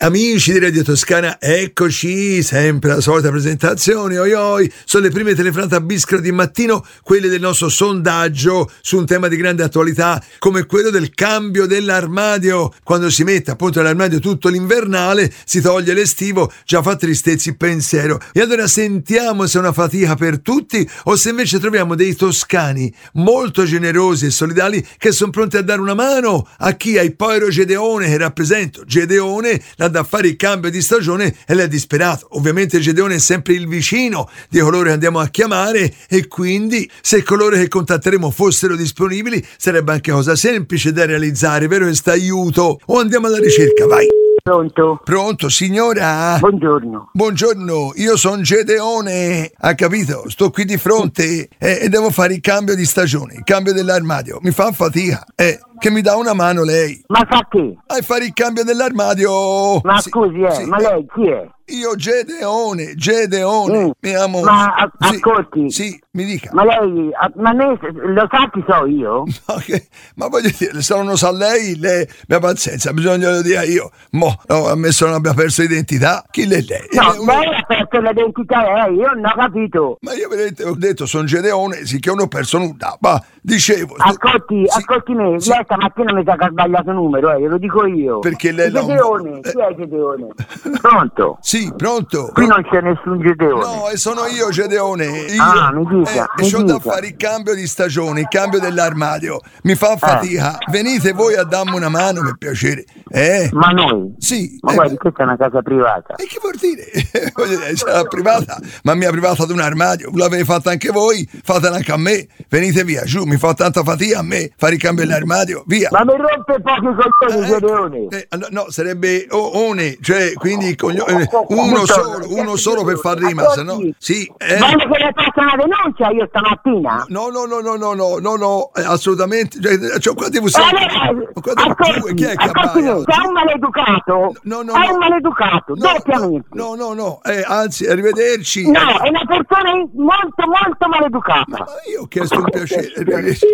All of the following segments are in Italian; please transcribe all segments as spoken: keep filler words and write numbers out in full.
Amici di Radio Toscana, eccoci, sempre la solita presentazione, oi oi, sono le prime telefonate a Bischero di mattino, quelle del nostro sondaggio su un tema di grande attualità come quello del cambio dell'armadio. Quando si mette appunto nell'armadio tutto l'invernale, si toglie l'estivo, già fa tristezza il pensiero. E allora sentiamo se è una fatica per tutti o se invece troviamo dei toscani molto generosi e solidali che sono pronti a dare una mano a chi ha il povero Gedeone, che rappresento. Gedeone l'ha da fare il cambio di stagione e l'è disperato. Ovviamente Gedeone è sempre il vicino di coloro che andiamo a chiamare e quindi se coloro che contatteremo fossero disponibili sarebbe anche cosa semplice da realizzare, vero, questo aiuto. O andiamo alla ricerca, vai. Pronto? Pronto, signora? Buongiorno. Buongiorno, io sono Gedeone, ha capito? Sto qui di fronte e, e devo fare il cambio di stagione, il cambio dell'armadio. Mi fa fatica, eh, che mi dà una mano lei. Ma fa che? A fare il cambio dell'armadio. Ma Sì, scusi, eh, sì, ma lei chi è? Io Gedeone, Gedeone, Mm. mi amo. Ma a- Sì, ascolti. Sì, mi dica. Ma lei, a- ma me, lo sa chi so io? Ma, che- ma voglio dire, se non lo sa lei, lei, abbia pazienza, bisogna lo dire io. Mo, no, ammesso non abbia perso identità, chi è lei? No, Eh, uno- lei ha perso l'identità, eh, io non ho capito. Ma io veramente ho detto sono Gedeone, sì che non ho perso nulla, ma dicevo... sto- Ascolti, sì, ascolti me, sì, lei stamattina mi sa che ha sbagliato numero, eh, glielo dico io. Perché lei l'ha un- Gedeone, eh. chi è Gedeone? Pronto? Sì, pronto? Qui non c'è nessun Gedeone. No, e sono io Gedeone. Io, Ah, mi dica, eh, mi e c'ho da dica. fare il cambio di stagione, il cambio dell'armadio. Mi fa fatica. Venite voi a darmi una mano, per piacere. Eh? Ma noi? Sì. Ma eh, guardi, questa è una casa privata. E che vuol dire? Voglio dire, sarà privata, ma mia privata ad un armadio. L'avete fatta anche voi, fatela anche a me. Venite via, giù, mi fa tanta fatica a me fare il cambio dell'armadio, via. Ma mi rompe pochi coglioni, Eh, Gedeone. eh, no, no, sarebbe o- one, cioè quindi cogno- eh, uno solo, uno solo per far rima, se no. Sì, eh. Voglio che le faccia una denuncia io stamattina. No, no, no, no, no, no, no, no, eh, assolutamente. Cioè, cioè, qua devo Eh, sempre. eh, Ma qua devo- ascolti, chi è che ascolti, abbaia? sei un maleducato. No, no, È no. un maleducato, No, doppiamente. no, no, no, eh, anzi, arrivederci. No, è una persona molto, molto maleducata. Ma io ho chiesto un piacere. Arrivederci.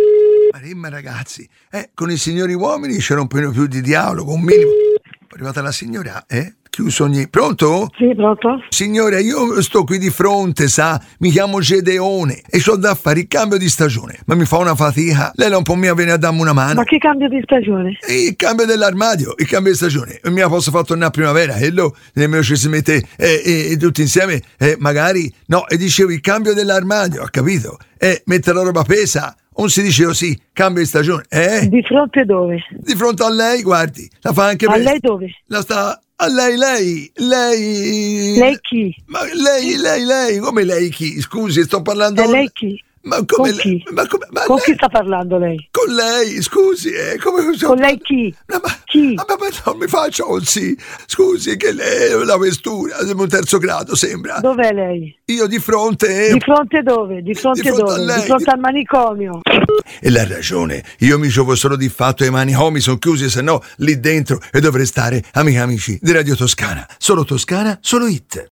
Ma ragazzi, eh, con i signori uomini c'era un po' più di dialogo, un minimo. È arrivata la signora, eh? Chiuso ogni... Pronto? Sì, pronto? Signore, io sto qui di fronte, sa, mi chiamo Gedeone e c'ho da fare il cambio di stagione, ma mi fa una fatica. Lei non può mica venire a darmi una mano? Ma che cambio di stagione? E il cambio dell'armadio, il cambio di stagione, mi la posso far tornare a primavera, e lo nemmeno ci si mette eh, eh, tutti insieme, eh, magari, no, e dicevo il cambio dell'armadio, ha capito? E mettere la roba pesa, non si diceva sì, cambio di stagione, eh? Di fronte dove? Di fronte a lei, guardi, la fa anche A per- lei dove? La sta... A lei, lei, lei... Lei chi? Ma lei, lei, lei, come lei chi? Scusi, sto parlando... E lei chi? Ma come Con lei? chi? Ma come... Ma Con lei- chi sta parlando lei? Con lei, scusi, eh, come... Con lei chi? No, ma, Chi? Ma, ma, ma non mi faccia così. Scusi, che lei la vestura, sembra un terzo grado, sembra. Dov'è lei? Io di fronte... Di fronte dove? Di fronte, Di fronte a dove? lei. Di fronte al manicomio. E l'ha ragione, io mi giovo solo di fatto e i manicomi sono chiusi, se no lì dentro e dovrei stare, amici amici di Radio Toscana. Solo Toscana, solo hit.